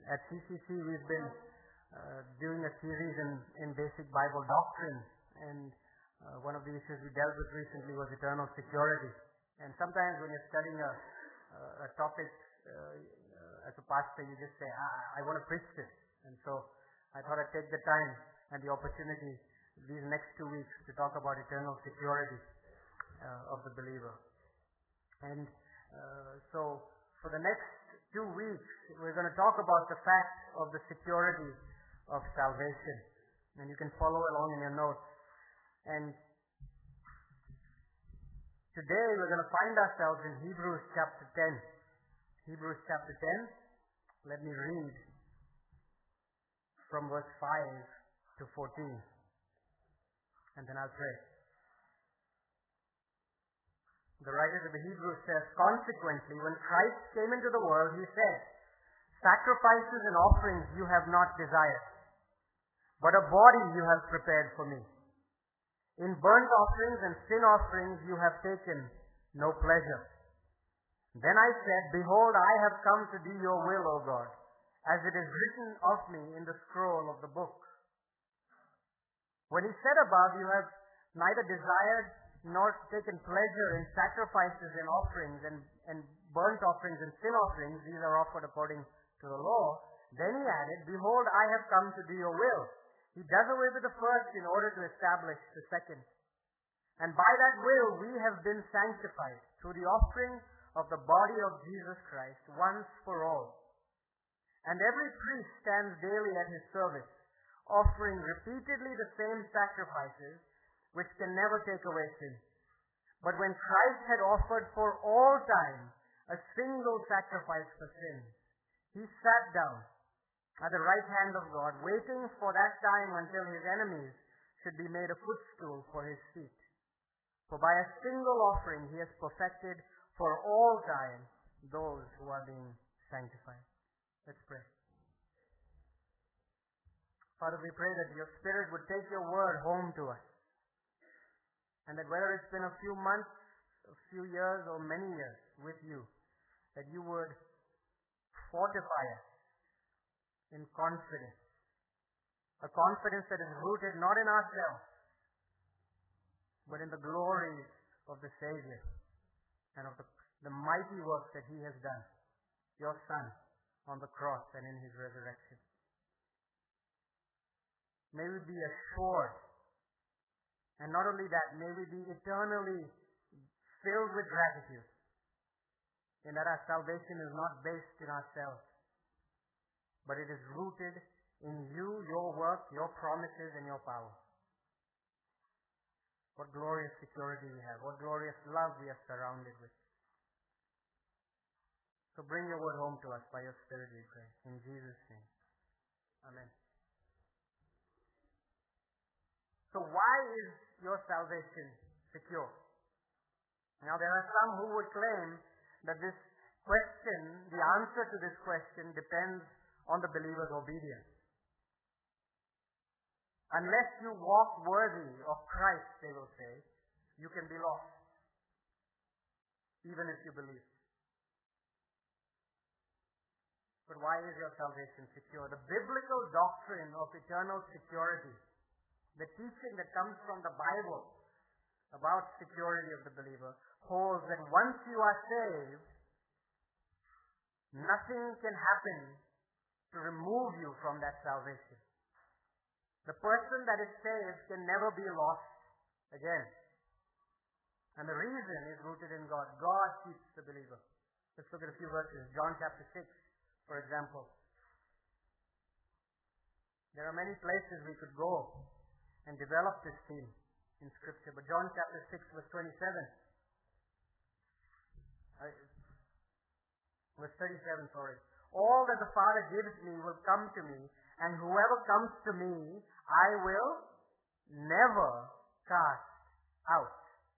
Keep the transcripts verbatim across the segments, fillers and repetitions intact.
At C C C, we've been uh, doing a series in, in basic Bible doctrine, and uh, one of the issues we dealt with recently was eternal security. And sometimes when you're studying a, uh, a topic uh, uh, as a pastor, you just say, I, I want to preach this. And so I thought I'd take the time and the opportunity these next two weeks to talk about eternal security uh, of the believer. And uh, so for the next two weeks, we're going to talk about the fact of the security of salvation. And you can follow along in your notes. And today we're going to find ourselves in Hebrews chapter ten. Hebrews chapter ten. Let me read from verse five to fourteen. And then I'll pray. The writer to the Hebrews says, consequently, when Christ came into the world, he said, sacrifices and offerings you have not desired, but a body you have prepared for me. In burnt offerings and sin offerings you have taken no pleasure. Then I said, behold, I have come to do your will, O God, as it is written of me in the scroll of the book. When he said above, you have neither desired nor taken pleasure in sacrifices and offerings and, and burnt offerings and sin offerings, these are offered according to the law. Then he added, behold, I have come to do your will. He does away with the first in order to establish the second. And by that will we have been sanctified through the offering of the body of Jesus Christ once for all. And every priest stands daily at his service, offering repeatedly the same sacrifices, which can never take away sin. But when Christ had offered for all time a single sacrifice for sin, he sat down at the right hand of God, waiting for that time until his enemies should be made a footstool for his feet. For by a single offering he has perfected for all time those who are being sanctified. Let's pray. Father, we pray that your Spirit would take your word home to us. And that whether it's been a few months, a few years, or many years with you, that you would fortify us in confidence. A confidence that is rooted not in ourselves, but in the glories of the Savior and of the, the mighty work that he has done, your Son, on the cross and in his resurrection. May we be assured. And not only that, may we be eternally filled with gratitude in that our salvation is not based in ourselves, but it is rooted in you, your work, your promises, and your power. What glorious security we have. What glorious love we are surrounded with. So bring your word home to us by your Spirit, we pray. In Jesus' name. Amen. So why is your salvation secure? Now there are some who would claim that this question, the answer to this question depends on the believer's obedience. Unless you walk worthy of Christ, they will say, you can be lost, even if you believe. But why is your salvation secure? The biblical doctrine of eternal security, the teaching that comes from the Bible about security of the believer, holds that once you are saved, nothing can happen to remove you from that salvation. The person that is saved can never be lost again. And the reason is rooted in God. God keeps the believer. Let's look at a few verses. John chapter six, for example. There are many places we could go and develop this theme in Scripture. But John chapter six, verse twenty-seven. Uh, verse thirty-seven, sorry. All that the Father gives me will come to me, and whoever comes to me, I will never cast out.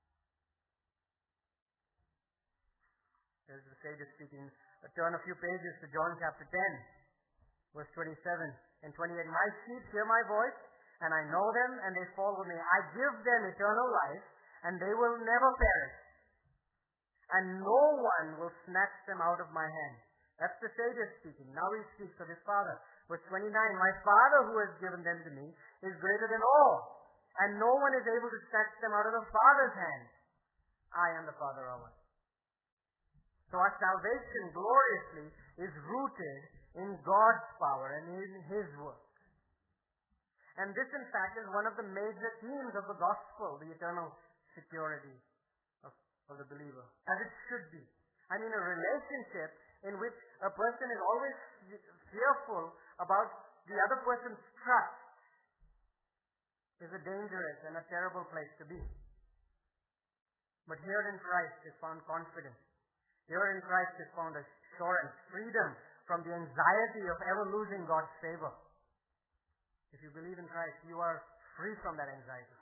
There's the Savior speaking. Uh, turn a few pages to John chapter ten, verse twenty-seven and twenty-eight. My sheep hear my voice, and I know them, and they follow me. I give them eternal life, and they will never perish, and no one will snatch them out of my hand. That's the Savior speaking. Now he speaks of his Father. Verse twenty-nine, my Father who has given them to me is greater than all, and no one is able to snatch them out of the Father's hand. I am the Father of one. So our salvation gloriously is rooted in God's power and in His work. And this in fact is one of the major themes of the gospel, the eternal security of, of the believer, as it should be. I mean, a relationship in which a person is always fearful about the other person's trust is a dangerous and a terrible place to be. But here in Christ is found confidence. Here in Christ is found assurance, freedom from the anxiety of ever losing God's favor. If you believe in Christ, you are free from that anxiety.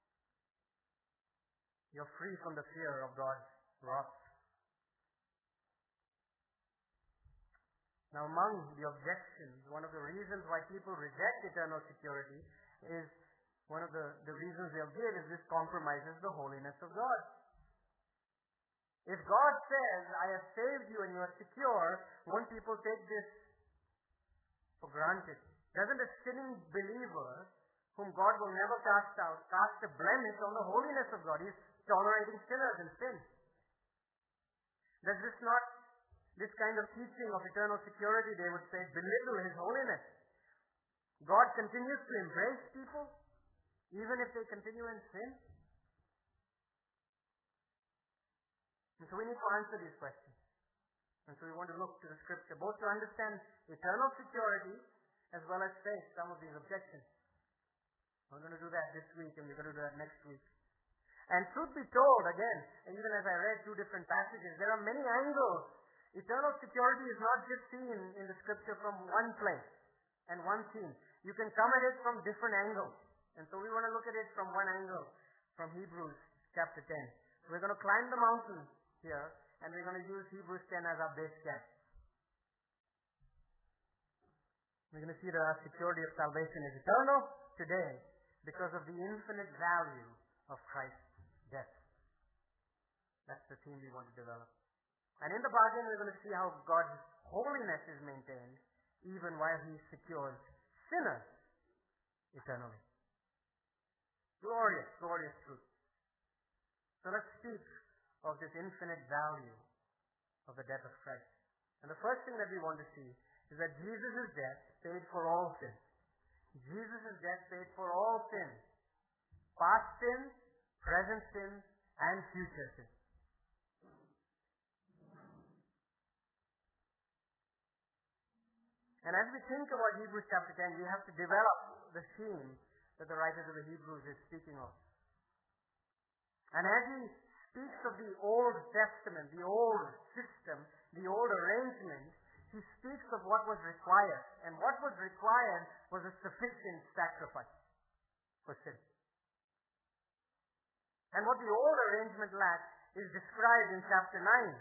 You're free from the fear of God's wrath. Now, among the objections, one of the reasons why people reject eternal security is, one of the, the reasons they'll give is this compromises the holiness of God. If God says, I have saved you and you are secure, won't people take this for granted? Doesn't a sinning believer, whom God will never cast out, cast a blemish on the holiness of God? He's tolerating sinners and sin. Does this not, this kind of teaching of eternal security, they would say, belittle His holiness? God continues to embrace people, even if they continue in sin? And so we need to answer these questions. And so we want to look to the Scripture, both to understand eternal security as well as face some of these objections. We're going to do that this week, and we're going to do that next week. And truth be told, again, even as I read two different passages, there are many angles. Eternal security is not just seen in the Scripture from one place and one theme. You can come at it from different angles. And so we want to look at it from one angle, from Hebrews chapter ten. We're going to climb the mountain here, and we're going to use Hebrews ten as our base camp. We're going to see that our security of salvation is eternal today because of the infinite value of Christ's death. That's the theme we want to develop. And in the bargain, we're going to see how God's holiness is maintained even while He secures sinners eternally. Glorious, glorious truth. So let's speak of this infinite value of the death of Christ. And the first thing that we want to see is that Jesus' death paid for all sin. Jesus' death paid for all sin. Past sin, present sin, and future sin. And as we think about Hebrews chapter ten, we have to develop the theme that the writer of the Hebrews is speaking of. And as he speaks of the Old Testament, the old system, the old arrangement, he speaks of what was required. And what was required was a sufficient sacrifice for sin. And what the old arrangement lacked is described in chapter nine.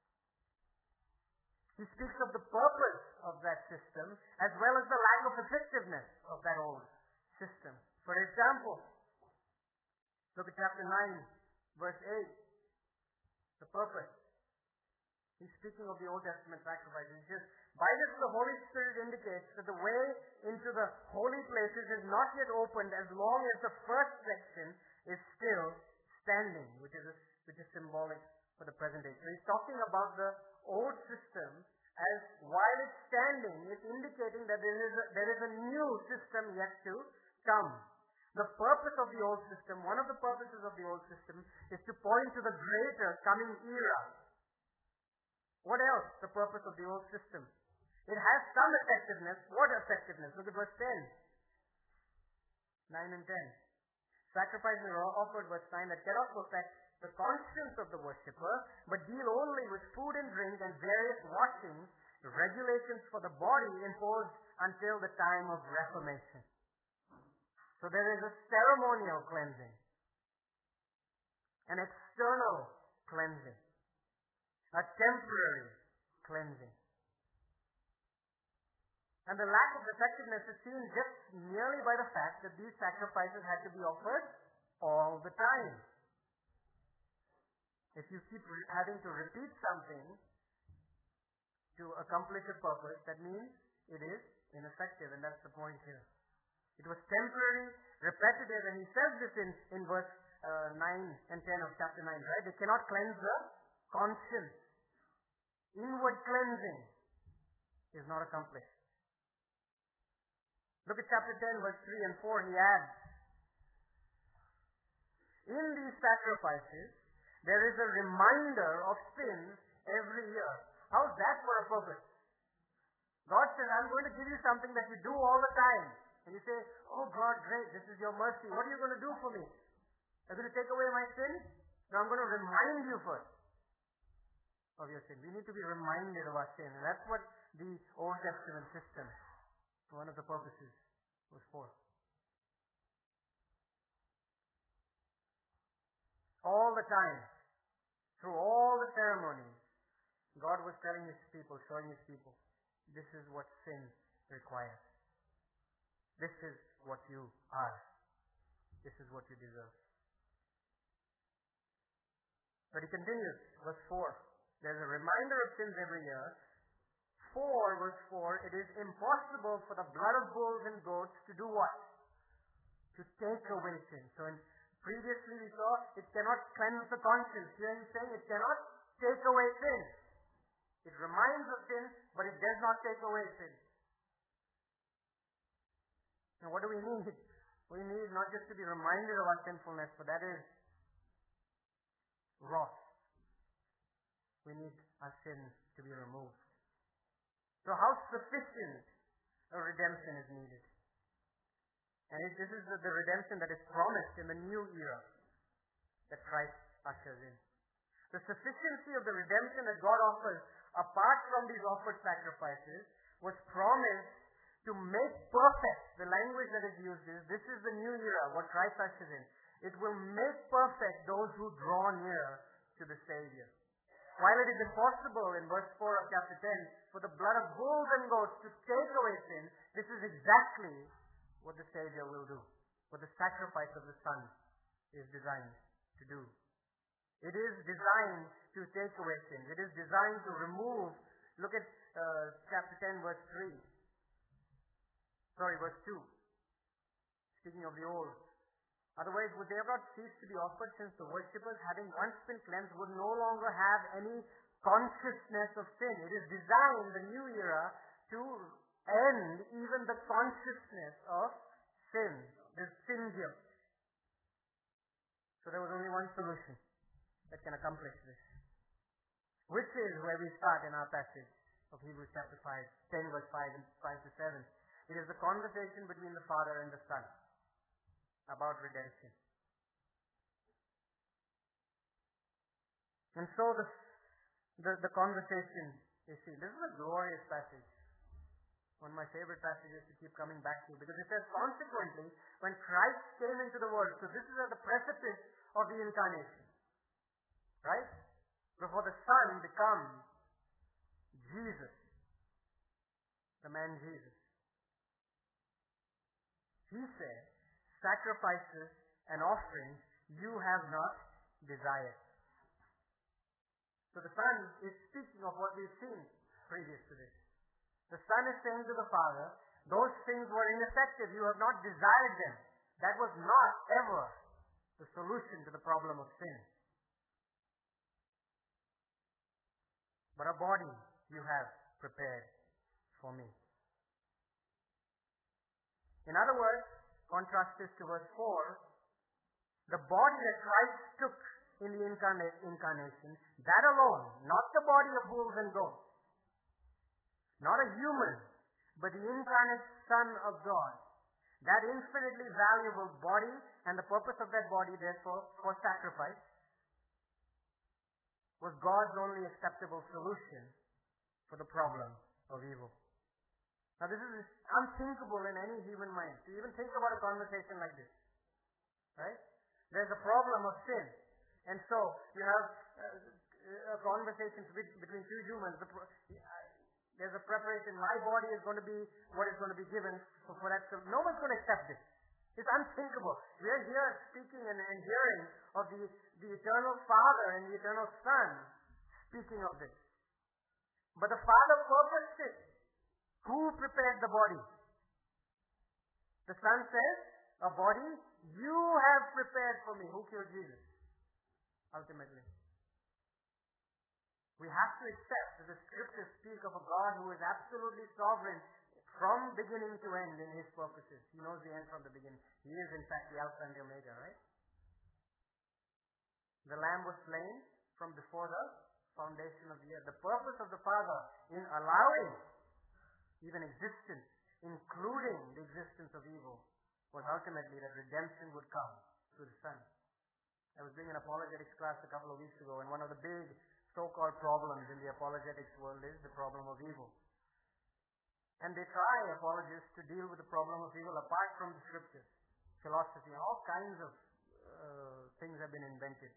He speaks of the purpose of that system as well as the lack of effectiveness of that old system. For example, look at chapter nine, verse eight. The purpose. He's speaking of the Old Testament sacrifice. He says, by this the Holy Spirit indicates that the way into the holy places is not yet opened as long as the first section is still standing, which is a, which is symbolic for the present age. So he's talking about the old system as while it's standing, it's indicating that there is a, there is a new system yet to come. The purpose of the old system, one of the purposes of the old system, is to point to the greater coming era. What else? The purpose of the old system. It has some effectiveness. What effectiveness? Look at verse ten. nine and ten. Sacrifices are offered, verse nine, that cannot perfect the conscience of the worshipper, but deal only with food and drink and various washings, regulations for the body imposed until the time of Reformation. So there is a ceremonial cleansing, an external cleansing, a temporary cleansing. And the lack of effectiveness is seen just merely by the fact that these sacrifices had to be offered all the time. If you keep having to repeat something, to accomplish a purpose, that means it is ineffective, and that's the point here. It was temporary, repetitive, and he says this in, in verse uh, nine and ten of chapter nine, right? They cannot cleanse the conscience. Inward cleansing is not accomplished. Look at chapter ten, verse three and four. He adds, in these sacrifices, there is a reminder of sins every year. How's that for a purpose? God says, I'm going to give you something that you do all the time. And you say, oh God, great, this is your mercy. What are you going to do for me? Are you going to take away my sin? No, I'm going to remind you first of your sin. We need to be reminded of our sin. And that's what the Old Testament system, one of the purposes, was for. All the time, through all the ceremonies, God was telling His people, showing His people, this is what sin requires. This is what you are. This is what you deserve. But He continues, verse four. There's a reminder of sins every year. four, verse four, it is impossible for the blood of bulls and goats to do what? To take away sin. So in previously we saw it cannot cleanse the conscience. Here He's saying it cannot take away sin. It reminds of sin, but it does not take away sin. Now what do we need? We need not just to be reminded of our sinfulness, but that is wrath. We need our sins to be removed. So how sufficient a redemption is needed? And it, this is the, the redemption that is promised in the new era that Christ ushers in. The sufficiency of the redemption that God offers apart from these offered sacrifices was promised to make perfect. The language that is used is, this is the new era, what Christ ushers in. It will make perfect those who draw near to the Savior. While it is impossible in verse four of chapter ten for the blood of bulls and goats to take away sin, this is exactly what the Savior will do, what the sacrifice of the Son is designed to do. It is designed to take away sins. It is designed to remove. Look at uh, chapter ten, verse three. Sorry, verse two. Speaking of the old. Otherwise, would they have not ceased to be offered, since the worshippers, having once been cleansed, would no longer have any consciousness of sin? It is designed, the new era, to end even the consciousness of sin, the sin guilt. So there was only one solution that can accomplish this, which is where we start in our passage of Hebrews chapter five, ten verse five and five to seven. It is the conversation between the Father and the Son about redemption. And so the, the, the conversation, you see, this is a glorious passage. One of my favorite passages to keep coming back to, because it says, consequently, when Christ came into the world, so this is at the precipice of the incarnation, right? Before the Son becomes Jesus, the man Jesus. He said, sacrifices and offerings you have not desired. So the Son is speaking of what we've seen previous to this. The Son is saying to the Father, those things were ineffective. You have not desired them. That was not ever the solution to the problem of sin. But a body you have prepared for me. In other words, contrast this to verse four, the body that Christ took in the incarna- incarnation, that alone, not the body of bulls and goats, not a human, but the incarnate Son of God, that infinitely valuable body, and the purpose of that body, therefore, for sacrifice, was God's only acceptable solution for the problem of evil. Now this is unthinkable in any human mind to even think about a conversation like this. Right? There's a problem of sin. And so you have uh, a conversation between two humans. The pro- there's a preparation. My body is going to be what is going to be given for, for that. So no one's going to accept this. It's unthinkable. We are here speaking and, and hearing of the, the eternal Father and the eternal Son speaking of this. But the Father purposed it. Who prepared the body? The Son says, a body you have prepared for me. Who killed Jesus? Ultimately. We have to accept that the scriptures speak of a God who is absolutely sovereign from beginning to end in His purposes. He knows the end from the beginning. He is in fact the Alpha and the Omega, right? The Lamb was slain from before the foundation of the earth. The purpose of the Father in allowing even existence, including the existence of evil, was ultimately that redemption would come through the Son. I was doing an apologetics class a couple of weeks ago, and one of the big so-called problems in the apologetics world is the problem of evil. And they try, apologists, to deal with the problem of evil apart from the scriptures. Philosophy, and all kinds of uh, things have been invented.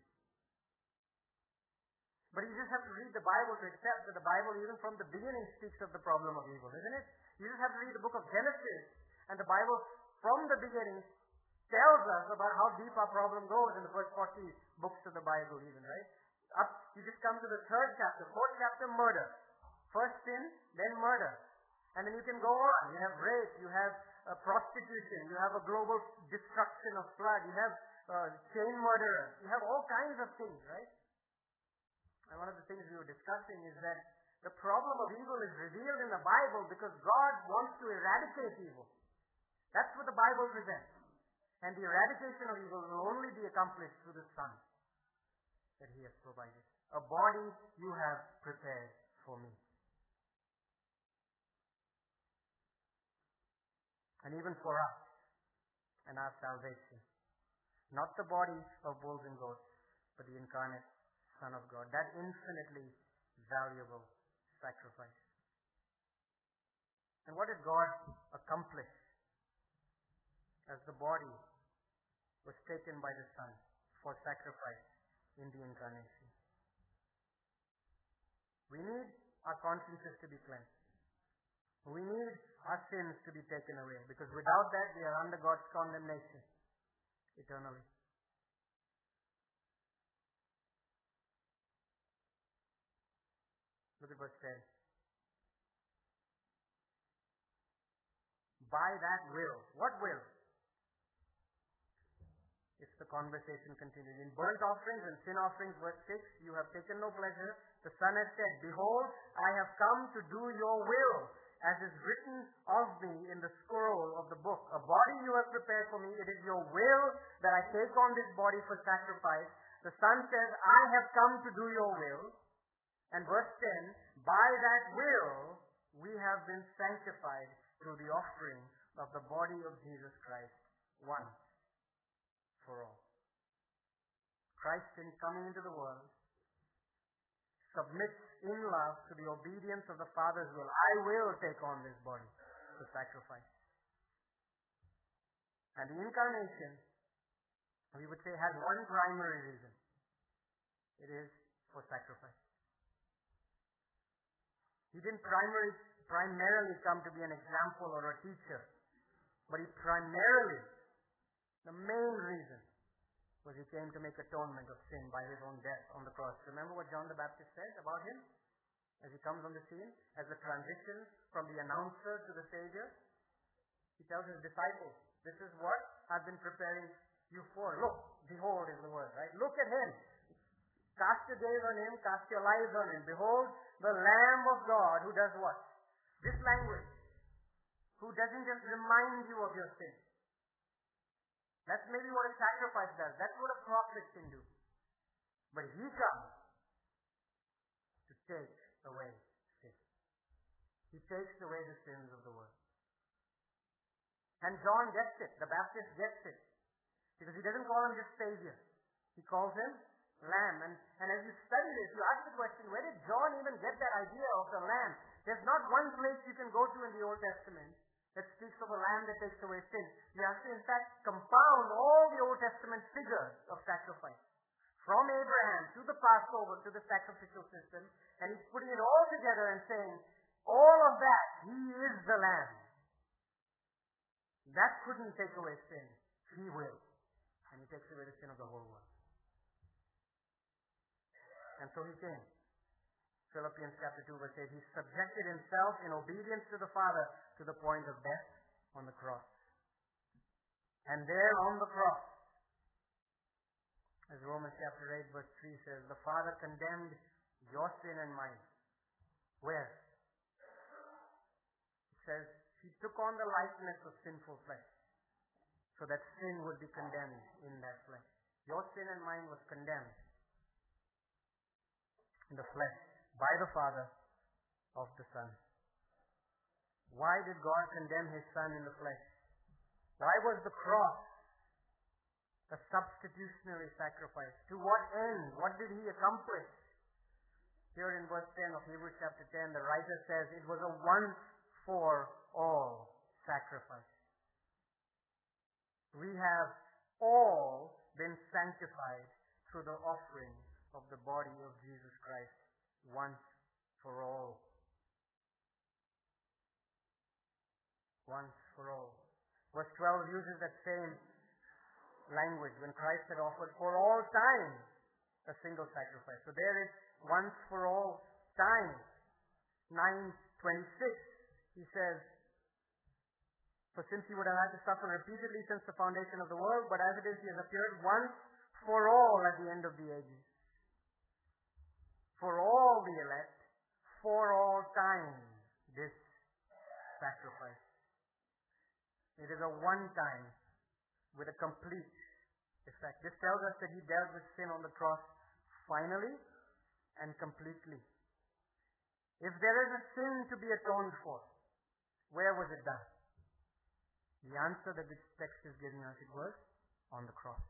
But you just have to read the Bible to accept that the Bible, even from the beginning, speaks of the problem of evil, isn't it? You just have to read the book of Genesis, and the Bible, from the beginning, tells us about how deep our problem goes in the first forty books of the Bible even, right? Up, you just come to the third chapter, fourth chapter, murder. First sin, then murder. And then you can go on. You have rape, you have uh, prostitution, you have a global destruction of flood, you have uh, chain murderers, you have all kinds of things, right? And one of the things we were discussing is that the problem of evil is revealed in the Bible because God wants to eradicate evil. That's what the Bible presents. And the eradication of evil will only be accomplished through the Son that He has provided. A body you have prepared for me. And even for us and our salvation. Not the body of bulls and goats, but the incarnate Son of God. That infinitely valuable sacrifice. And what did God accomplish as the body was taken by the Son for sacrifice in the incarnation? We need our consciences to be cleansed. We need our sins to be taken away, because without that we are under God's condemnation eternally. Look at verse ten. By that will. What will? It's the conversation continued. In burnt offerings and sin offerings, verse six, you have taken no pleasure. The Son has said, behold, I have come to do your will, as is written of me in the scroll of the book. A body you have prepared for me. It is your will that I take on this body for sacrifice. The Son says, I have come to do your will. And verse ten, by that will, we have been sanctified through the offering of the body of Jesus Christ once for all. Christ, in coming into the world, submits in love to the obedience of the Father's will. I will take on this body to sacrifice. And the incarnation, we would say, has one primary reason. It is for sacrifice. He didn't primary, primarily come to be an example or a teacher, but he primarily, the main reason, was he came to make atonement of sin by his own death on the cross. Remember what John the Baptist says about him as he comes on the scene, as a transition from the announcer to the Savior? He tells his disciples, this is what I've been preparing you for. Look, behold is the word, right? Look at him. Cast your gaze on him, cast your lives on him. Behold, the Lamb of God who does what? This language. Who doesn't just remind you of your sin. That's maybe what a sacrifice does. That's what a prophet can do. But he comes to take away sin. He takes away the sins of the world. And John gets it. The Baptist gets it. Because he doesn't call him just Savior. He calls him Lamb. And, and as you study this, you ask the question, where did John even get that idea of the Lamb? There's not one place you can go to in the Old Testament that speaks of a lamb that takes away sin. You have to, in fact, compound all the Old Testament figures of sacrifice. From Abraham to the Passover to the sacrificial system. And he's putting it all together and saying, all of that, he is the Lamb. That couldn't take away sin. He will. And he takes away the sin of the whole world. And so he came. Philippians chapter two verse eight, he subjected himself in obedience to the Father to the point of death on the cross. And there on the cross, as Romans chapter eight verse three says, the Father condemned your sin and mine. Where? It says, he took on the likeness of sinful flesh, so that sin would be condemned in that flesh. Your sin and mine was condemned in the flesh by the Father of the Son. Why did God condemn His Son in the flesh? Why was the cross a substitutionary sacrifice? To what end? What did He accomplish? Here in verse ten of Hebrews chapter ten, the writer says it was a once for all sacrifice. We have all been sanctified through the offering of the body of Jesus Christ once for all. Once for all. Verse twelve uses that same language when Christ had offered for all time a single sacrifice. So there is once for all time. nine twenty-six, he says, for since he would have had to suffer repeatedly since the foundation of the world, but as it is, he has appeared once for all at the end of the ages. For all the elect, for all time, this sacrifice. It is a one-time with a complete effect. This tells us that he dealt with sin on the cross finally and completely. If there is a sin to be atoned for, where was it done? The answer that this text is giving us, it was on the cross.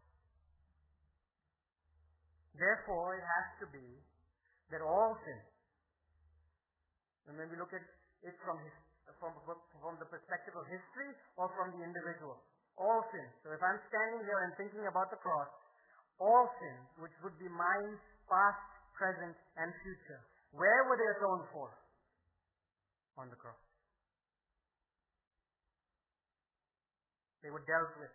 Therefore, it has to be that all sin, and when we look at it from, his, from, from the perspective of history or from the individual, all sin. So if I'm standing here and thinking about the cross, all sins, which would be mine, past, present, and future, where were they atoned for? On the cross. They were dealt with.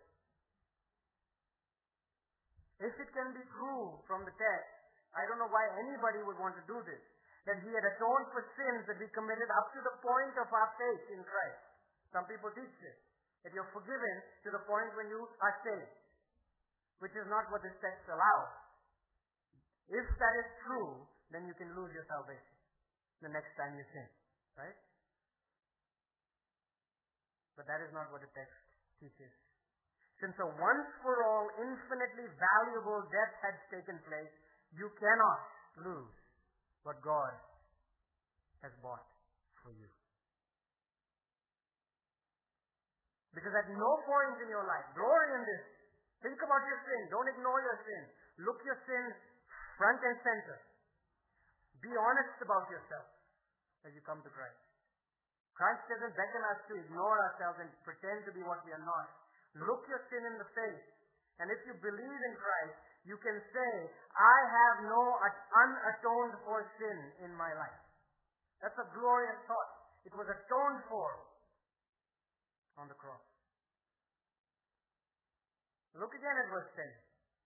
If it can be proved from the text, I don't know why anybody would want to do this, that he had atoned for sins that we committed up to the point of our faith in Christ. Some people teach this, that you're forgiven to the point when you are saved, which is not what this text allows. If that is true, then you can lose your salvation the next time you sin, right? But that is not what the text teaches. Since a once-for-all, infinitely valuable death had taken place, you cannot lose what God has bought for you. Because at no point in your life, glory in this, think about your sin, don't ignore your sin, look your sin front and center. Be honest about yourself as you come to Christ. Christ doesn't beckon us to ignore ourselves and pretend to be what we are not. Look your sin in the face. And if you believe in Christ, you can say, I have no unatoned for sin in my life. That's a glorious thought. It was atoned for on the cross. Look again at verse ten.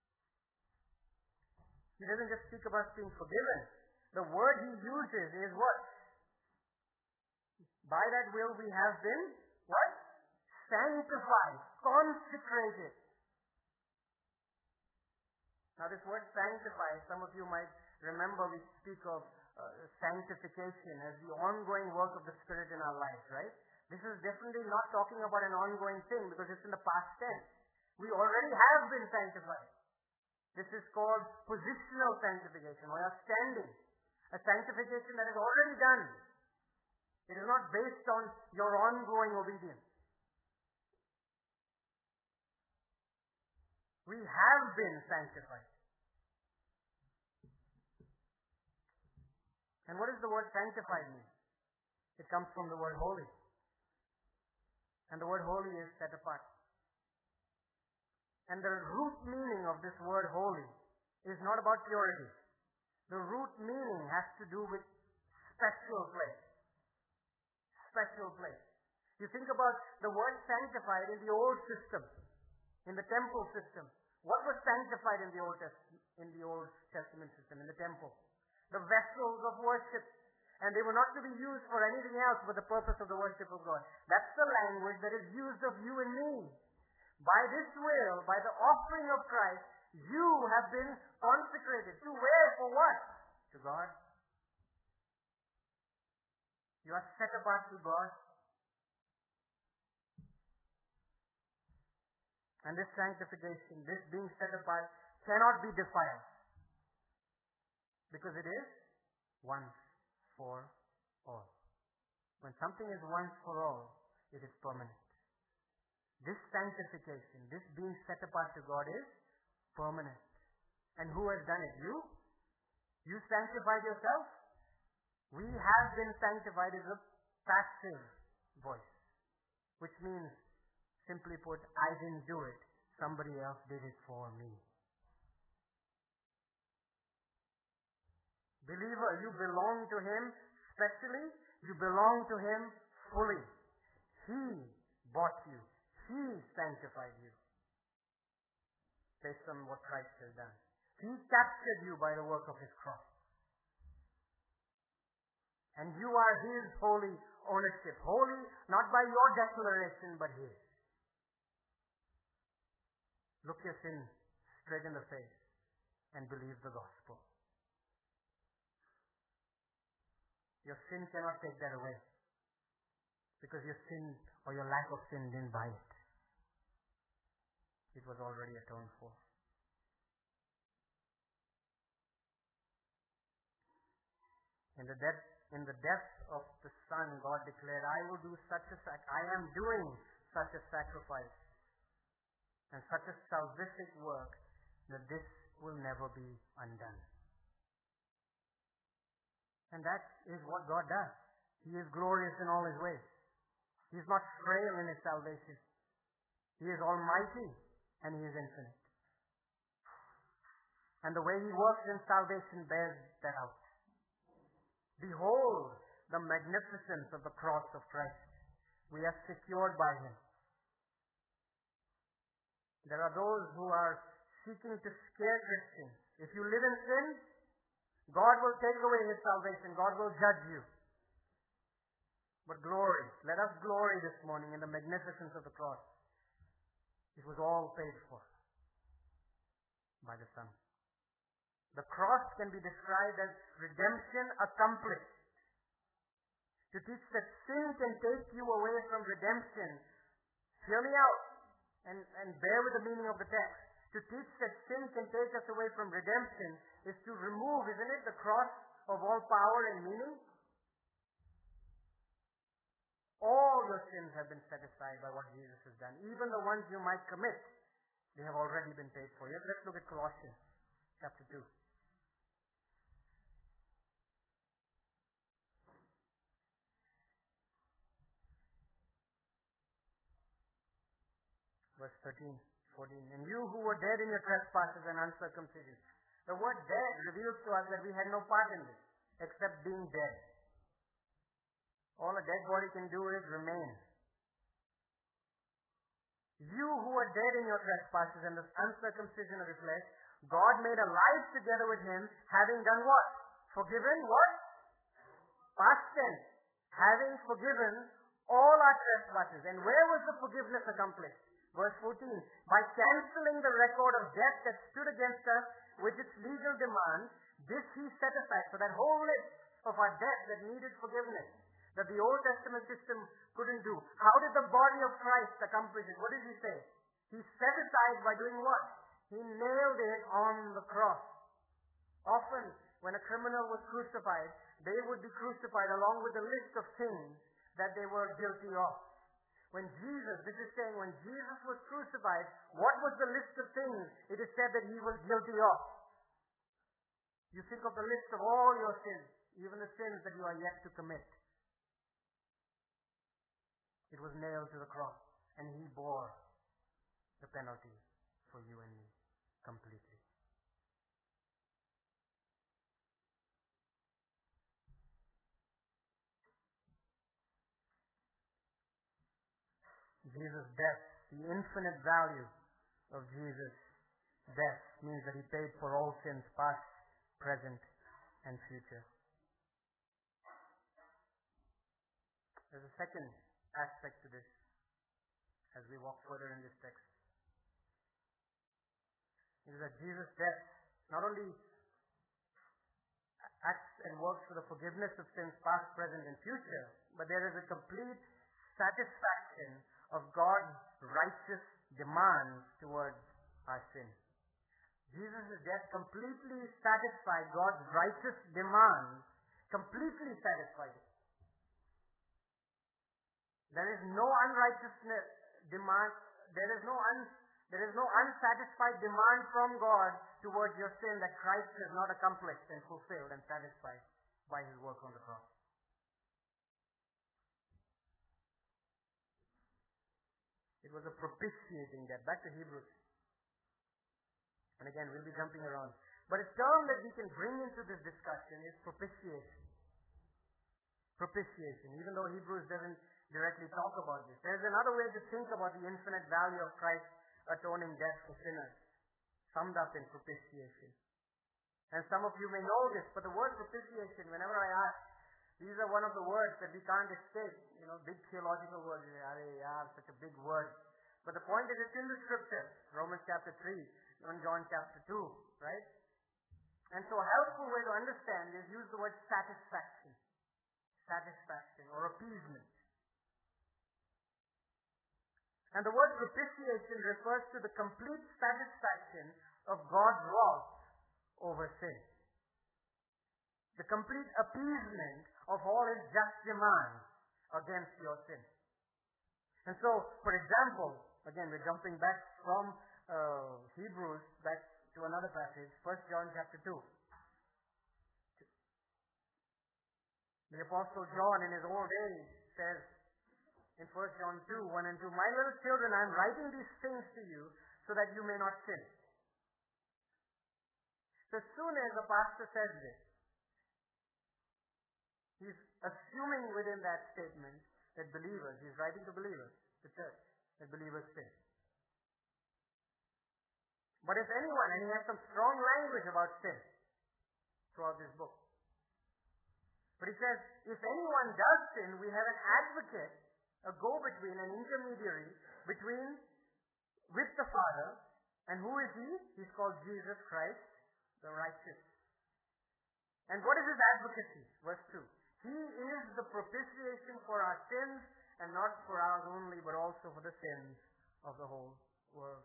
He doesn't just speak about being forgiven. The word he uses is what? By that will we have been, what? Sanctified, consecrated. Now this word sanctify, some of you might remember we speak of uh, sanctification as the ongoing work of the Spirit in our lives, right? This is definitely not talking about an ongoing thing because it's in the past tense. We already have been sanctified. This is called positional sanctification. We are standing. A sanctification that is already done. It is not based on your ongoing obedience. We have been sanctified. And what does the word sanctified mean? It comes from the word holy. And the word holy is set apart. And the root meaning of this word holy is not about purity. The root meaning has to do with special place. Special place. You think about the word sanctified in the old system, in the temple system. What was sanctified in the Old Testament, in the Old Testament system, in the temple? the vessels of worship. And they were not to be used for anything else but the purpose of the worship of God. That's the language that is used of you and me. By this will, by the offering of Christ, you have been consecrated. To where? For what? To God. You are set apart to God. And this sanctification, this being set apart, cannot be defiled. Because it is once for all. When something is once for all, it is permanent. This sanctification, this being set apart to God is permanent. And who has done it? You? You sanctified yourself? We have been sanctified is a passive voice. Which means, simply put, I didn't do it. Somebody else did it for me. Believer, you belong to Him specially. You belong to Him fully. He bought you. He sanctified you. Based on what Christ has done. He captured you by the work of His cross. And you are His holy ownership. Holy not by your declaration, but His. Look your sin straight in the face and believe the gospel. Your sin cannot take that away. Because your sin or your lack of sin didn't buy it. It was already atoned for. In the depth, in the depth of the Son, God declared, I will do such a sac- I am doing such a sacrifice and such a salvific work that this will never be undone. And that is what God does. He is glorious in all His ways. He is not frail in His salvation. He is almighty and He is infinite. And the way He works in salvation bears that out. Behold the magnificence of the cross of Christ. We are secured by Him. There are those who are seeking to scare Christians. If you live in sin, God will take away His salvation. God will judge you. But glory, let us glory this morning in the magnificence of the cross. It was all paid for by the Son. The cross can be described as redemption accomplished. To teach that sin can take you away from redemption. Hear me out and, and bear with the meaning of the text. To teach that sin can take us away from redemption is to remove, isn't it, the cross of all power and meaning? All your sins have been set aside by what Jesus has done. Even the ones you might commit, they have already been paid for. Let's look at Colossians chapter two. Verse thirteen, fourteen. And you who were dead in your trespasses and uncircumcision. The word dead reveals to us that we had no part in this, except being dead. All a dead body can do is remain. You who were dead in your trespasses and the uncircumcision of your flesh, God made alive together with Him, having done what? Forgiven what? Past tense. Having forgiven all our trespasses. And where was the forgiveness accomplished? Verse fourteen. By cancelling the record of debt that stood against us with its legal demands, this He set aside. So that whole list of our debt that needed forgiveness, that the Old Testament system couldn't do. How did the body of Christ accomplish it? What did He say? He set aside by doing what? He nailed it on the cross. Often, when a criminal was crucified, they would be crucified along with a list of sins that they were guilty of. When Jesus, this is saying, when Jesus was crucified, what was the list of things it is said that He was guilty of? You think of the list of all your sins, even the sins that you are yet to commit. It was nailed to the cross, and He bore the penalty for you and me completely. Jesus' death, the infinite value of Jesus' death means that He paid for all sins, past, present, and future. There's a second aspect to this as we walk further in this text. It is that Jesus' death not only acts and works for the forgiveness of sins past, present, and future, but there is a complete satisfaction of God's righteous demands towards our sin. Jesus' death completely satisfied God's righteous demands, completely satisfied it. There is no unrighteousness demand, there is no un, there is no unsatisfied demand from God towards your sin that Christ has not accomplished and fulfilled and satisfied by His work on the cross. It was a propitiating death. Back to Hebrews. And again, we'll be jumping around. But a term that we can bring into this discussion is propitiation. Propitiation, even though Hebrews doesn't directly talk about this. There's another way to think about the infinite value of Christ's atoning death for sinners, summed up in propitiation. And some of you may know this, but the word propitiation, whenever I ask, these are one of the words that we can't escape. You know, big theological words. Yeah, such a big word. But the point is, it's in the scripture. Romans chapter three, and John chapter two, right? And so a helpful way to understand is use the word satisfaction. Satisfaction or appeasement. And the word propitiation refers to the complete satisfaction of God's wrath over sin. The complete appeasement of all His just demands against your sin. And so, for example, again we're jumping back from uh, Hebrews back to another passage, First John chapter two. The Apostle John in his old age says in First John two, one and two, "My little children, I am writing these things to you so that you may not sin." So as soon as the pastor says this, he's assuming within that statement that believers, he's writing to believers, the church, that believers sin. But if anyone, and he has some strong language about sin throughout this book. But he says, if anyone does sin, we have an advocate, a go-between, an intermediary between, with the Father. And who is he? He's called Jesus Christ, the righteous. And what is his advocacy? Verse two. He is the propitiation for our sins, and not for ours only, but also for the sins of the whole world.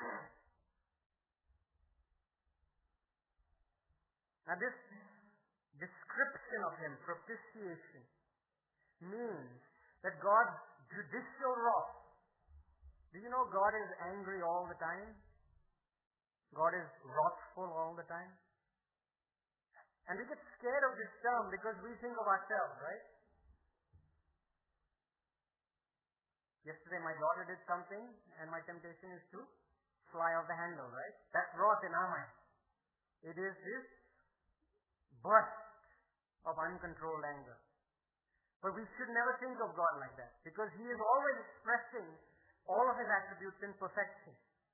Now this description of him, propitiation, means that God's judicial wrath. Do you know God is angry all the time? God is wrathful all the time? And we get scared of this term because we think of ourselves, right? Yesterday my daughter did something and my temptation is to fly off the handle, right? That's wrath in our mind. It is this burst of uncontrolled anger. But we should never think of God like that, because He is always expressing all of His attributes in perfection.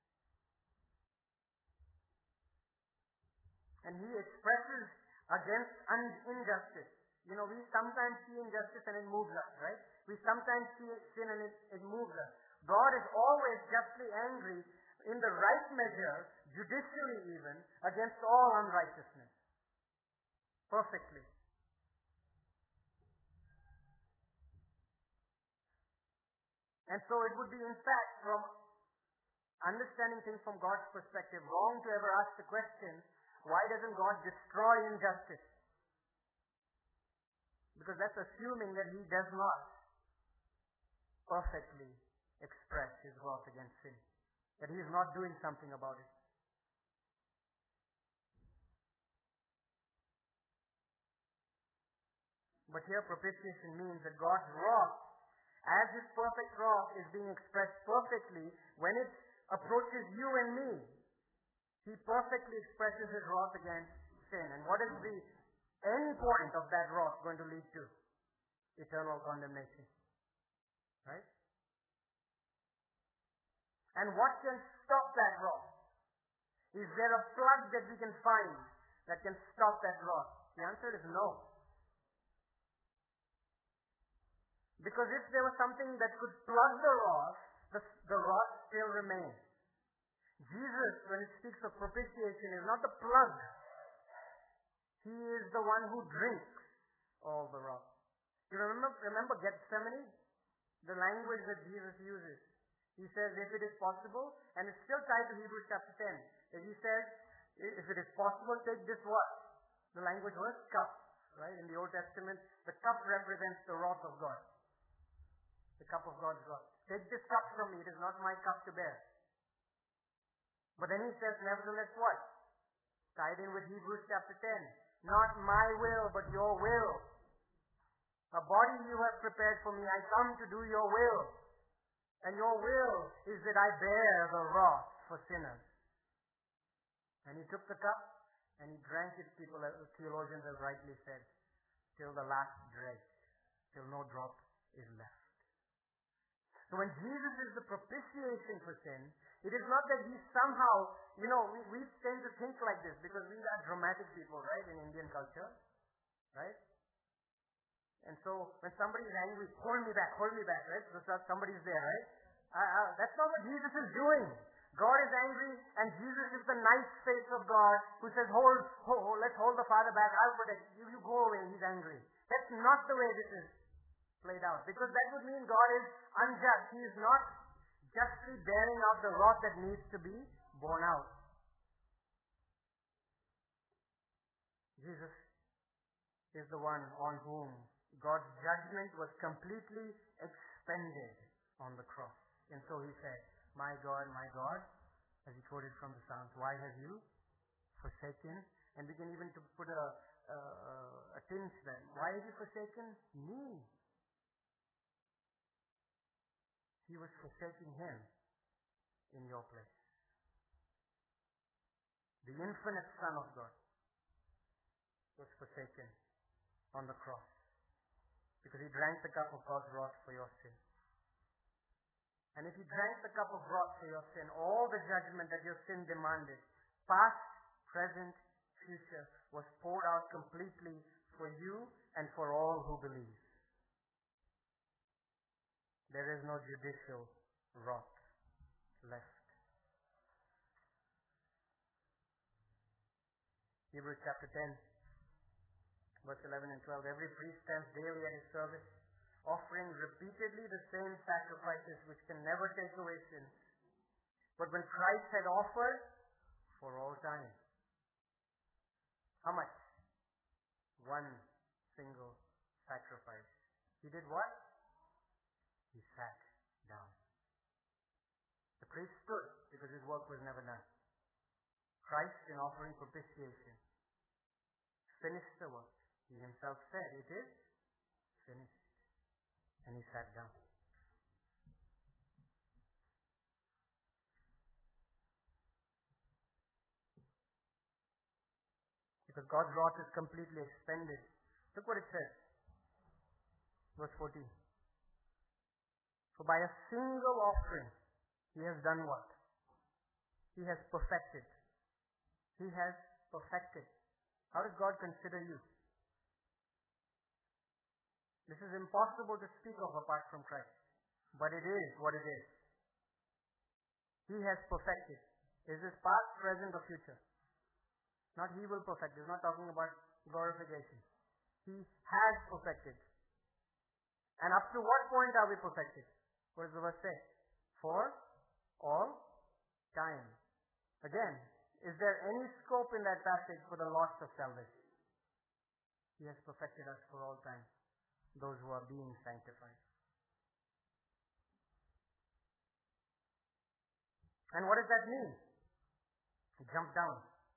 And He expresses against un- injustice. You know, we sometimes see injustice and it moves us, right? We sometimes see sin and it, it moves us. God is always justly angry in the right measure, judicially even, against all unrighteousness. Perfectly. And so it would be, in fact, from understanding things from God's perspective, wrong to ever ask the question, why doesn't God destroy injustice? Because that's assuming that He does not perfectly express His wrath against sin. That He is not doing something about it. But here propitiation means that God's wrath, as His perfect wrath is being expressed perfectly, when it approaches you and me, He perfectly expresses His wrath against sin. And what is the end point of that wrath going to lead to? Eternal condemnation. Right? And what can stop that wrath? Is there a plug that we can find that can stop that wrath? The answer is no. Because if there was something that could plug the rod, the, the rod still remains. Jesus, when he speaks of propitiation, is not the plug. He is the one who drinks all the wrath. You remember, remember Gethsemane? The language that Jesus uses. He says, if it is possible, and it's still tied to Hebrews chapter ten. If he says, if it is possible, take this what? The language was cup, right? In the Old Testament, the cup represents the wrath of God. The cup of God's wrath. Take this cup from me, it is not my cup to bear. But then he says, nevertheless what? Tied in with Hebrews chapter ten. Not my will, but your will. A body you have prepared for me, I come to do your will. And your will is that I bear the wrath for sinners. And he took the cup, and he drank it, people, theologians have rightly said, till the last dreg, till no drop is left. So when Jesus is the propitiation for sin, it is not that he somehow, you know, we, we tend to think like this because we are dramatic people, right, in Indian culture, right? And so when somebody is angry, hold me back, hold me back, right? So somebody's there, right? Uh, uh, that's not what Jesus is doing. God is angry, and Jesus is the nice face of God who says, hold, hold, let's hold the Father back, I'll protect you, you go away, he's angry. That's not the way this is played out. Because that would mean God is unjust. He is not justly bearing out the wrath that needs to be borne out. Jesus is the one on whom God's judgment was completely expended on the cross. And so he said, my God, my God, as he quoted from the Psalms, why have you forsaken? And we can even put a, a, a tinge then. Why have you forsaken me? He was forsaking him in your place. The infinite Son of God was forsaken on the cross because he drank the cup of God's wrath for your sin. And if he drank the cup of wrath for your sin, all the judgment that your sin demanded, past, present, future, was poured out completely for you and for all who believe. There is no judicial wrath left. Hebrews chapter ten, verse eleven and twelve. Every priest stands daily at his service, offering repeatedly the same sacrifices which can never take away sins. But when Christ had offered for all time, how much? One single sacrifice. He did what? He sat down. The priest stood because his work was never done. Christ, in offering propitiation, finished the work. He himself said, it is finished. And he sat down. Because God's wrath is completely expended. Look what it says. Verse fourteen. For by a single offering, he has done what? He has perfected. He has perfected. How does God consider you? This is impossible to speak of apart from Christ. But it is what it is. He has perfected. Is this past, present, or future? Not he will perfect. He's not talking about glorification. He has perfected. And up to what point are we perfected? What does the verse say? For all time. Again, is there any scope in that passage for the loss of salvation? He has perfected us for all time. Those who are being sanctified. And what does that mean? Jump down.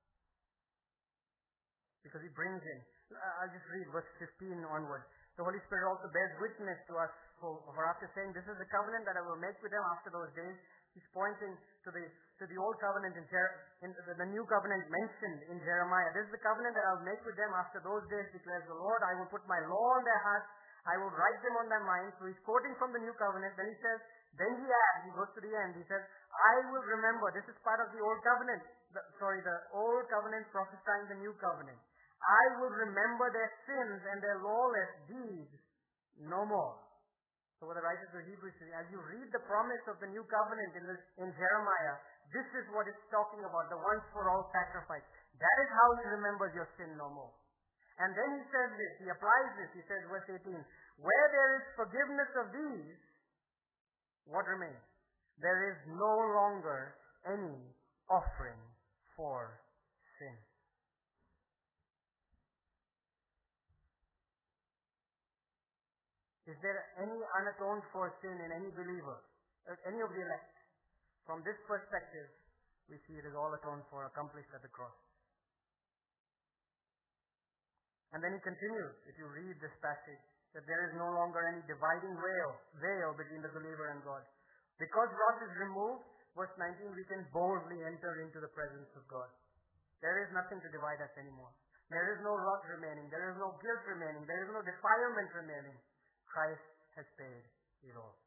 Because he brings in. I'll just read verse fifteen onward. The Holy Spirit also bears witness to us for, for after saying, this is the covenant that I will make with them after those days. He's pointing to the to the old covenant in, Jer- in the, the new covenant mentioned in Jeremiah. This is the covenant that I will make with them after those days, declares the Lord. I will put my law on their hearts. I will write them on their minds. So he's quoting from the new covenant. Then he says, then he adds, he goes to the end. He says, I will remember. This is part of the old covenant. The, sorry, the old covenant prophesying the new covenant. I will remember their sins and their lawless deeds no more. So what the writers of Hebrews say, as you read the promise of the new covenant in, the, in Jeremiah, this is what it's talking about, the once for all sacrifice. That is how he remembers your sin no more. And then he says this, he applies this, he says verse eighteen, where there is forgiveness of these, what remains? There is no longer any offering for sin. Is there any unatoned for sin in any believer, any of the elect? From this perspective, we see it is all atoned for, accomplished at the cross. And then he continues, if you read this passage, that there is no longer any dividing veil, veil between the believer and God. Because wrath is removed, verse nineteen, we can boldly enter into the presence of God. There is nothing to divide us anymore. There is no wrath remaining. There is no guilt remaining. There is no defilement remaining. Christ has paid it all.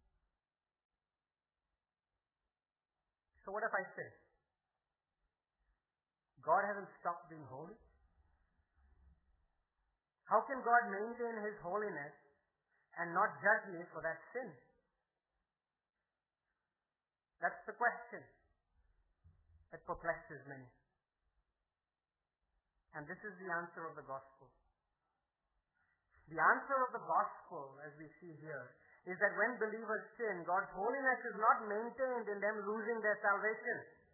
So what if I say, God hasn't stopped being holy? How can God maintain His holiness and not judge me for that sin? That's the question that perplexes many. And this is the answer of the gospel. The answer of the gospel, as we see here, is that when believers sin, God's holiness is not maintained in them losing their salvation.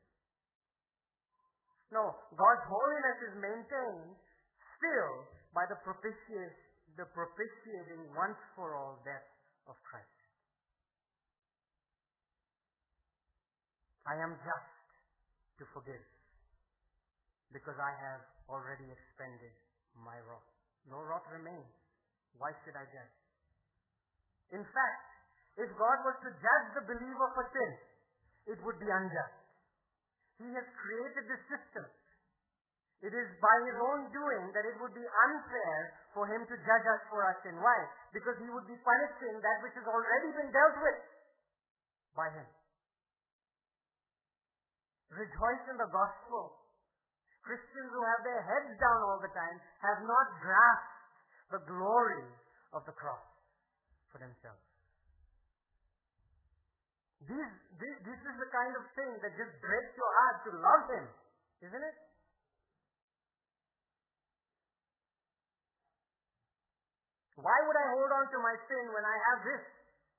No, God's holiness is maintained still by the propitiation, the propitiating once for all death of Christ. I am just to forgive because I have already expended my wrath. No wrath remains. Why should I judge? In fact, if God was to judge the believer for sin, it would be unjust. He has created this system. It is by His own doing that it would be unfair for Him to judge us for our sin. Why? Because He would be punishing that which has already been dealt with by Him. Rejoice in the gospel. Christians who have their heads down all the time have not grasped the glory of the cross for themselves. These, this, this is the kind of thing that just breaks your heart to love Him, isn't it? Why would I hold on to my sin when I have this?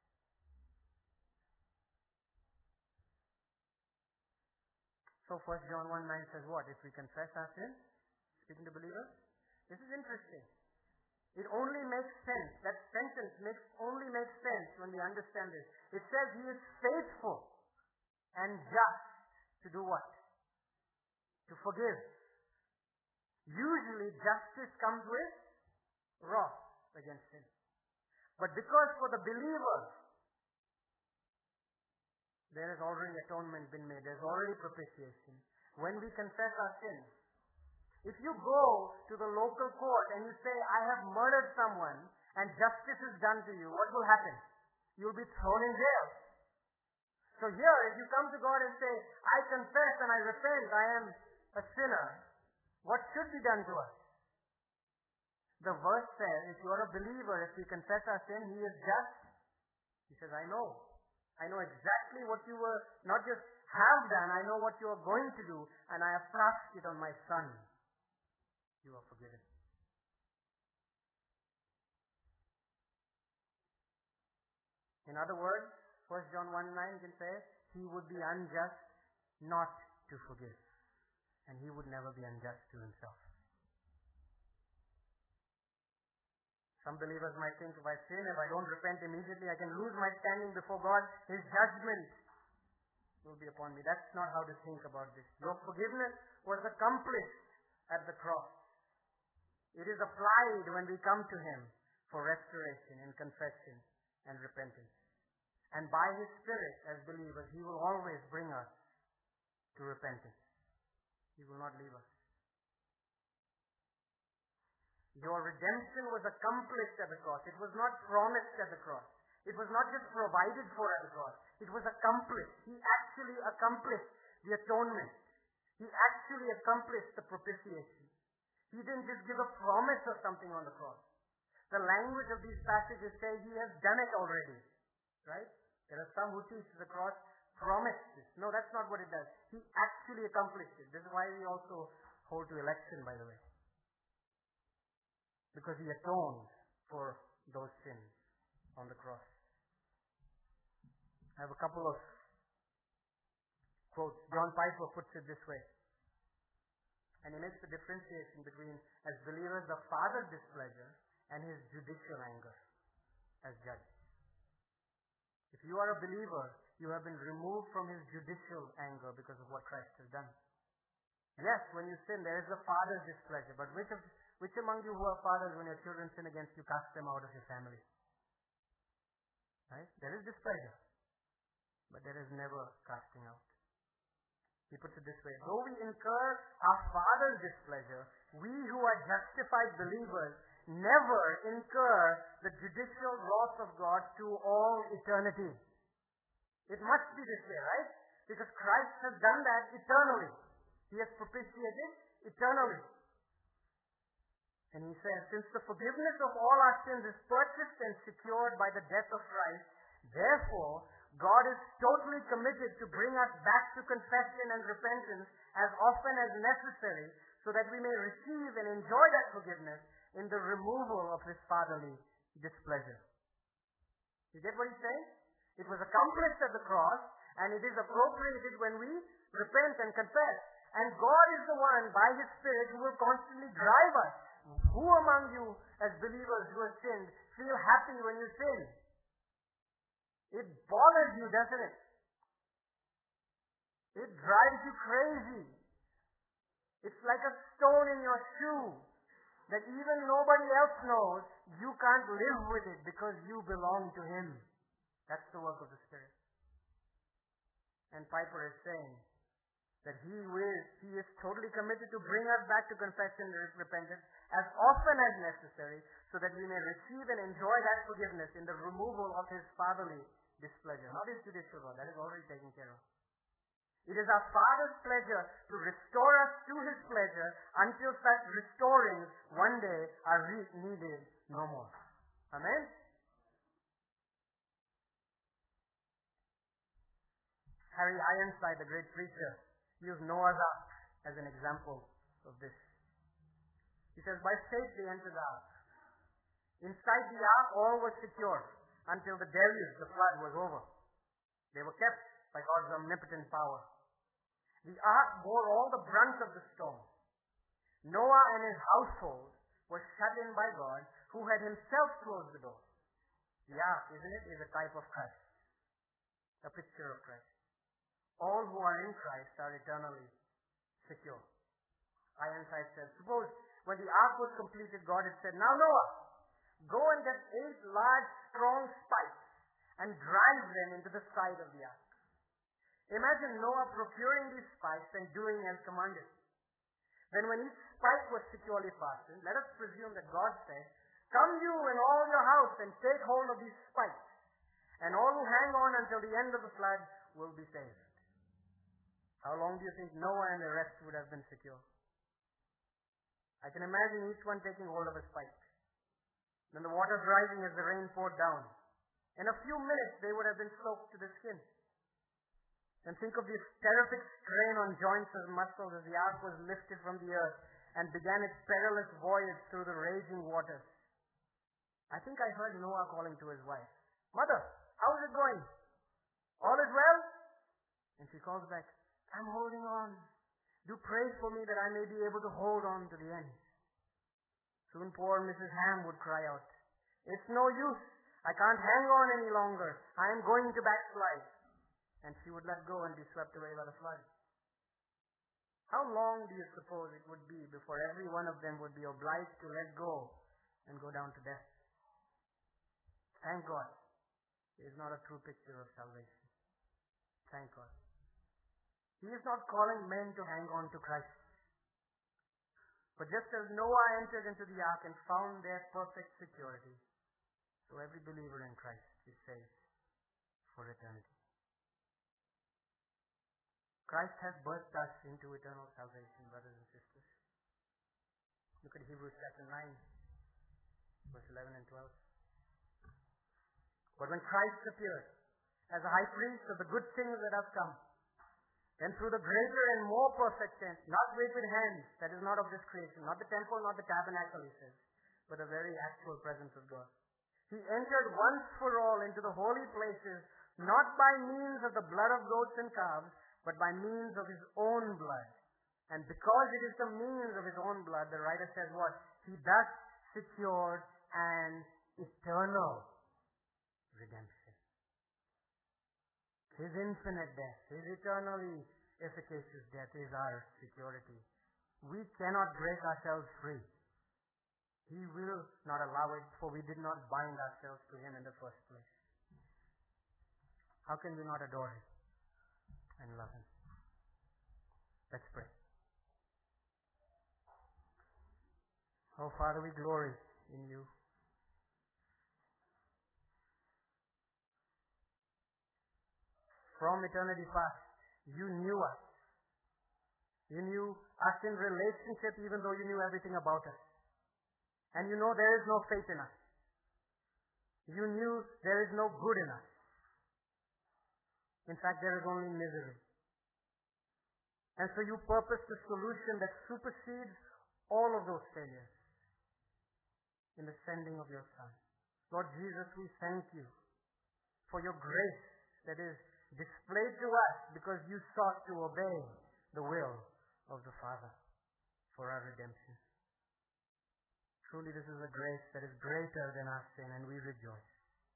So First John one nine says what? If we confess our sins, speaking to believers, this is interesting. It only makes sense. That sentence makes only makes sense when we understand this. It says He is faithful and just to do what? To forgive. Usually justice comes with wrath against sin. But because for the believer, there has already atonement been made. There's already propitiation. When we confess our sins, if you go to the local court and you say, I have murdered someone and justice is done to you, what will happen? You'll be thrown in jail. So here, if you come to God and say, I confess and I repent, I am a sinner, what should be done to us? The verse says, if you are a believer, if we confess our sin, He is just. He says, I know. I know exactly what you were, not just have done, I know what you are going to do, and I have cast it on my Son. You are forgiven. In other words, First John one nine can say, He would be unjust not to forgive. And He would never be unjust to Himself. Some believers might think, if I sin, if I don't repent immediately, I can lose my standing before God. His judgment will be upon me. That's not how to think about this. Your forgiveness was accomplished at the cross. It is applied when we come to Him for restoration and confession and repentance. And by His Spirit, as believers, He will always bring us to repentance. He will not leave us. Your redemption was accomplished at the cross. It was not promised at the cross. It was not just provided for at the cross. It was accomplished. He actually accomplished the atonement. He actually accomplished the propitiation. He didn't just give a promise of something on the cross. The language of these passages say he has done it already. Right? There are some who teach the cross promised this. No, that's not what it does. He actually accomplished it. This is why we also hold to election, by the way. Because he atoned for those sins on the cross. I have a couple of quotes. John Piper puts it this way. And he makes the differentiation between, as believers, the Father's displeasure and his judicial anger as judge. If you are a believer, you have been removed from his judicial anger because of what Christ has done. Yes, when you sin, there is the Father's displeasure. But which of, which among you who are fathers, when your children sin against you, cast them out of your family? Right? There is displeasure. But there is never casting out. He puts it this way. Though we incur our Father's displeasure, we who are justified believers never incur the judicial wrath of God to all eternity. It must be this way, right? Because Christ has done that eternally. He has propitiated eternally. And he says, since the forgiveness of all our sins is purchased and secured by the death of Christ, therefore, God is totally committed to bring us back to confession and repentance as often as necessary so that we may receive and enjoy that forgiveness in the removal of his fatherly displeasure. You get what he's saying? It was accomplished at the cross, and it is appropriated when we repent and confess. And God is the one, by his Spirit, who will constantly drive us. Who among you, as believers who have sinned, feel happy when you sin? It bothers you, doesn't it? It drives you crazy. It's like a stone in your shoe that even nobody else knows. You can't live with it because you belong to him. That's the work of the Spirit. And Piper is saying that he will, he is totally committed to bring us back to confession and repentance as often as necessary so that we may receive and enjoy that forgiveness in the removal of his fatherly displeasure. Not his judicial one. That is already taken care of. It is our Father's pleasure to restore us to his pleasure until such restorings one day are re- needed no more. Amen? Harry Ironside, the great preacher, used Noah's Ark as an example of this. He says, by faith they entered the ark. Inside the ark all was secure until the deluge, the flood, was over. They were kept by God's omnipotent power. The ark bore all the brunt of the storm. Noah and his household were shut in by God, who had himself closed the door. The ark, isn't it, is a type of Christ, a picture of Christ. All who are in Christ are eternally secure. Ironside says, suppose when the ark was completed, God had said, now Noah, go and get eight large strong spikes and drive them into the side of the ark. Imagine Noah procuring these spikes and doing as commanded. Then when each spike was securely fastened, let us presume that God said, come you and all your house and take hold of these spikes, and all who hang on until the end of the flood will be saved. How long do you think Noah and the rest would have been secure? I can imagine each one taking hold of a spike. Then the waters rising as the rain poured down. In a few minutes they would have been soaked to the skin. And think of this terrific strain on joints and muscles as the ark was lifted from the earth and began its perilous voyage through the raging waters. I think I heard Noah calling to his wife, Mother, how is it going? All is well? And she calls back, I'm holding on. Do pray for me that I may be able to hold on to the end. Soon poor Missus Ham would cry out, it's no use. I can't hang on any longer. I am going to backslide. And she would let go and be swept away by the flood. How long do you suppose it would be before every one of them would be obliged to let go and go down to death? Thank God. It is not a true picture of salvation. Thank God. He is not calling men to hang on to Christ. But just as Noah entered into the ark and found their perfect security, so every believer in Christ is saved for eternity. Christ has birthed us into eternal salvation, brothers and sisters. Look at Hebrews chapter nine, verse eleven and twelve. But when Christ appeared as a high priest of the good things that have come, then through the greater and more perfect tent, not made with hands, that is not of this creation, not the temple, not the tabernacle, he says, but the very actual presence of God. He entered once for all into the holy places, not by means of the blood of goats and calves, but by means of his own blood. And because it is the means of his own blood, the writer says what? He thus secured an eternal redemption. His infinite death, his eternally efficacious death is our security. We cannot break ourselves free. He will not allow it, for we did not bind ourselves to him in the first place. How can we not adore him and love him? Let's pray. Oh, Father, we glory in you. From eternity past, you knew us. You knew us in relationship even though you knew everything about us. And you know there is no faith in us. You knew there is no good in us. In fact, there is only misery. And so you purposed a solution that supersedes all of those failures in the sending of your Son. Lord Jesus, we thank you for your grace that is displayed to us because you sought to obey the will of the Father for our redemption. Truly, this is a grace that is greater than our sin, and we rejoice.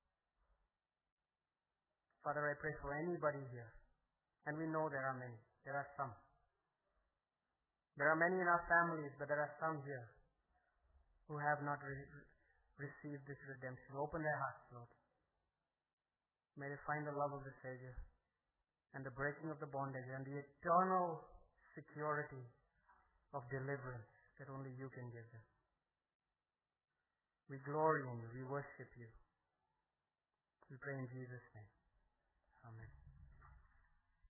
Father, I pray for anybody here, and we know there are many. There are some. There are many in our families, but there are some here who have not re- received this redemption. Open their hearts, Lord. May they find the love of the Savior and the breaking of the bondage and the eternal security of deliverance that only you can give them. We glory in you. We worship you. We pray in Jesus' name. Amen.